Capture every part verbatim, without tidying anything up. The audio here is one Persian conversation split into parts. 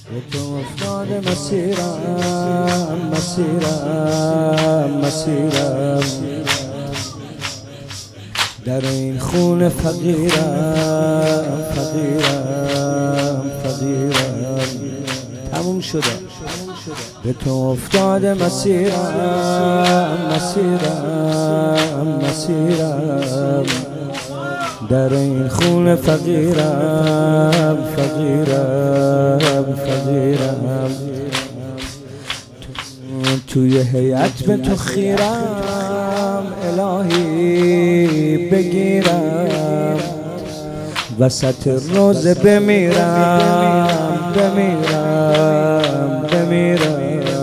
به تو افتاده مسیرم مسیرم مسیرم در این خون فقیرم فقیرم فقیرم تموم شده به تو افتاده مسیرم مسیرم مسیرم در این خون فقیرم فقیرم فقیرم توی هیئت به تو خیرم الهی بگیرم وسط روزه بمیرم بمیرم بمیرم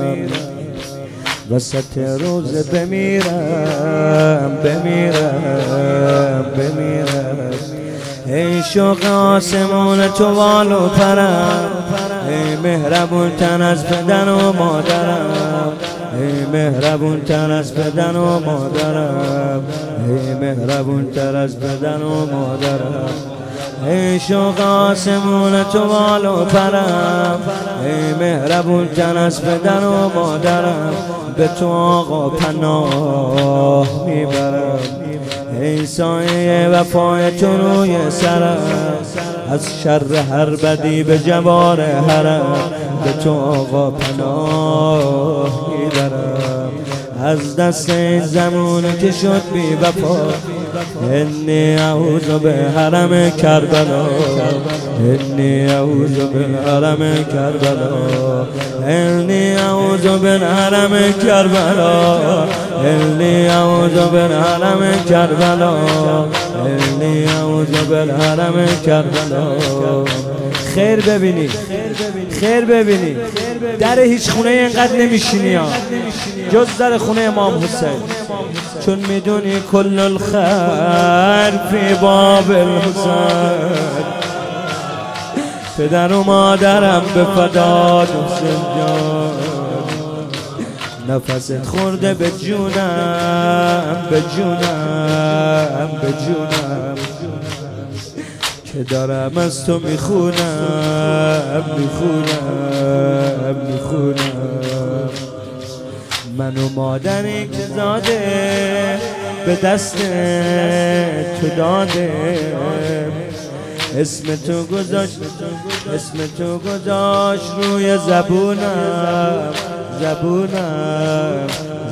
وسط روزه بمیرم بمیرم بمیرم ای شوق آسمون تو والو پرم ای مهربون تن از پدر و مادرم ای مهربون تر از پدر و مادرم ای مهربون تر از پدر و مادرم ای شوق آسمون تو والو پرم ای مهربون تر از پدر و مادرم به تو آقا پناه میبرم ای سایه وفای تو روی سرم از شر هر بدی به جوار حرم به تو آقا پناه میبرم از دست این زمون که شد بی وفا انی اعوذ به حرم کربلا انی اعوذ به حرم کربلا انی اعوذ به حرم کربلا انی اعوذ به حرم کربلا انی اعوذ به حرم کربلا خیر ببینی خیر ببینی در هیچ خونه اینقدر نمیشینی ها جز در خونه امام حسین چون میدونی کل الخیر فی باب الحسین پدر و مادرم به فداد حسین جان نفست خورده به جونم به جونم به جونم که دارم از تو میخونم میخونم میخونم من و مادری که زاده به دست تو داده اسم تو گذاشت اسم تو گذاشت روی زبونم زبونم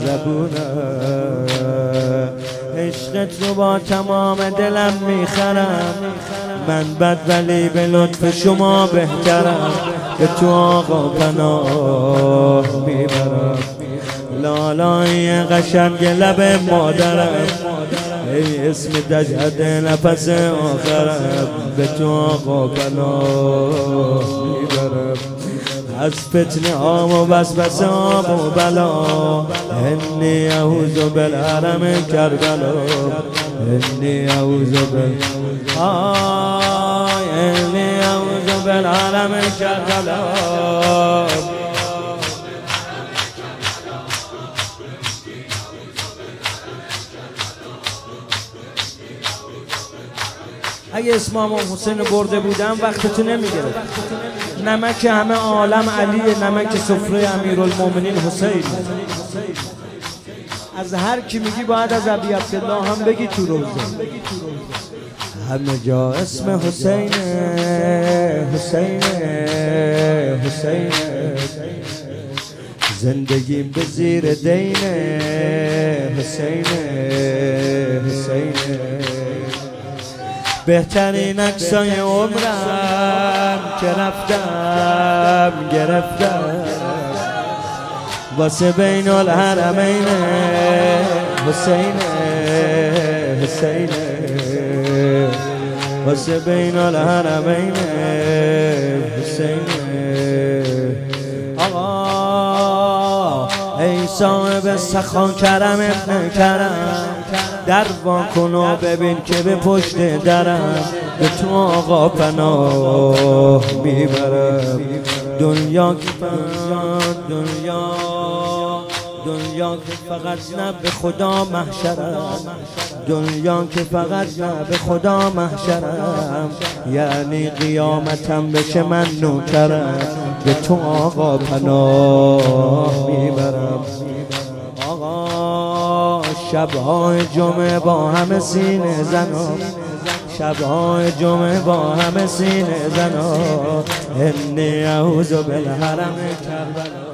زبونم عشقت رو با تمام دلم میخرم من بد ولی به لطف شما بهترم به تو آقا پناه میبرم لالای قشنگ لب مادرم ای اسم دجهد نفس آخرم به تو آقا پناه میبرم از فتنه هام و وسوسه هام و بلا انی اعوذ بالحرم کربلا انی اعوذ بال آی انی اعوذ بالحرم کربلا اگه اسم امام حسین برده بودم وقتتو نمیگرفت نمک همه عالم علیه نمک سفره امیرالمومنین حسین از هر کی میگی باید از ابی عبدالله هم بگی تو روزه همه جا اسم حسین حسین حسین زندگیم به زیر دین حسین حسین بهترین عکسای عمرم که رفتم گرفتم واسه بین الحرمین حسین حسین واسه بین الحرمین حسین آقا ای صاحب سخان کرم ابن کرم در وان کن و ببین که به پشت درم به تو آقا پناه میبرم دنیا که فقط دنیا دنیا که فقط نه به خدا محشرم دنیا که فقط نه به خدا محشرم یعنی قیامتم بشه من نوکرم به تو آقا پناه میبرم. آقا شبهای جمعه با همه سینه زنا، شبهای جمعه با همه سینه زنا، انی اعوذ بالحرم کربلا.